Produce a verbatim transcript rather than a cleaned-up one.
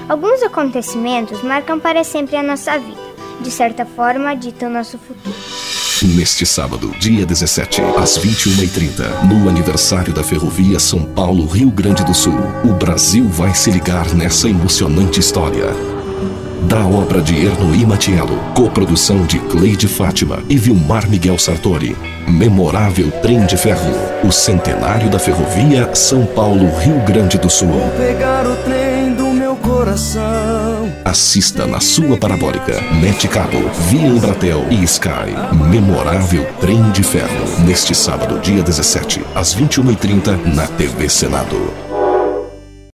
Alguns acontecimentos marcam para sempre a nossa vida. De certa forma, ditam nosso futuro. Neste sábado, dia dezessete, às vinte e uma e trinta, no aniversário da Ferrovia São Paulo-Rio Grande do Sul, o Brasil vai se ligar nessa emocionante história. Da obra de Ernoy Matiello, coprodução de Cleide Fátima e Vilmar Miguel Sartori. Memorável Trem de Ferro, o centenário da Ferrovia São Paulo-Rio Grande do Sul. Vou pegar o trem do meu coração. Assista na sua parabólica, Net Cabo, via Embratel e Sky. Memorável Trem de Ferro, neste sábado, dia dezessete, às vinte e uma e trinta, na T V Senado.